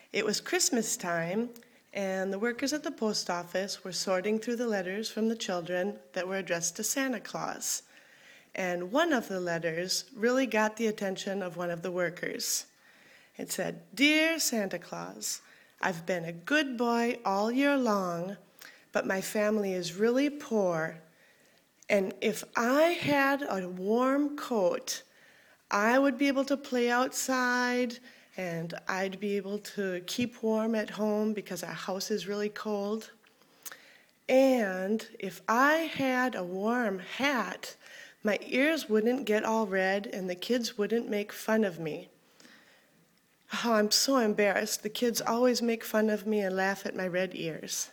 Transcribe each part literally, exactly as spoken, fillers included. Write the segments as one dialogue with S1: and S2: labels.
S1: It was Christmas time, and the workers at the post office were sorting through the letters from the children that were addressed to Santa Claus. And one of the letters really got the attention of one of the workers. It said, "Dear Santa Claus, I've been a good boy all year long, but my family is really poor. And if I had a warm coat, I would be able to play outside, and I'd be able to keep warm at home because our house is really cold. And if I had a warm hat, my ears wouldn't get all red and the kids wouldn't make fun of me. Oh, I'm so embarrassed. The kids always make fun of me and laugh at my red ears.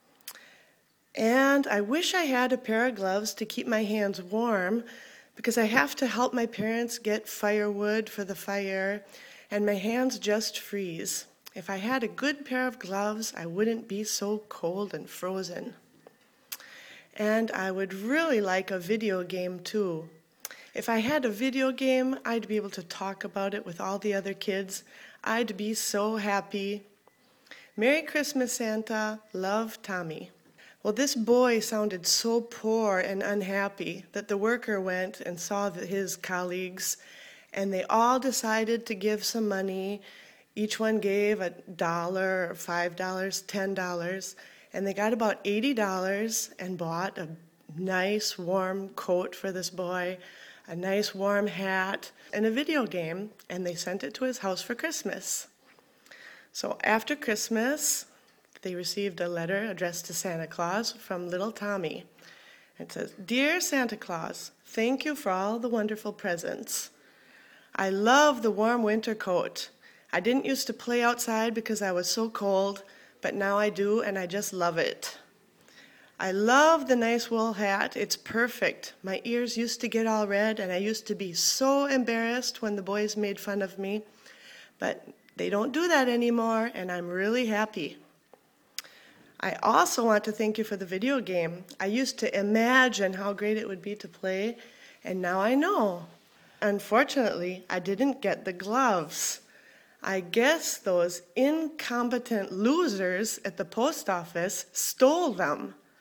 S1: And I wish I had a pair of gloves to keep my hands warm because I have to help my parents get firewood for the fire, and my hands just freeze. If I had a good pair of gloves, I wouldn't be so cold and frozen. And I would really like a video game too. If I had a video game, I'd be able to talk about it with all the other kids. I'd be so happy. Merry Christmas, Santa. Love, Tommy." Well, this boy sounded so poor and unhappy that the worker went and saw his colleagues, and they all decided to give some money. Each one gave a dollar or five dollars, ten dollars, and they got about eighty dollars and bought a nice warm coat for this boy, a nice warm hat, and a video game, and they sent it to his house for Christmas. So after Christmas, they received a letter addressed to Santa Claus from little Tommy. It says, "Dear Santa Claus, thank you for all the wonderful presents. I love the warm winter coat. I didn't used to play outside because I was so cold, but now I do, and I just love it. I love the nice wool hat. It's perfect. My ears used to get all red, and I used to be so embarrassed when the boys made fun of me, but they don't do that anymore, and I'm really happy. I also want to thank you for the video game. I used to imagine how great it would be to play, and now I know. Unfortunately, I didn't get the gloves. I guess those incompetent losers at the post office stole them.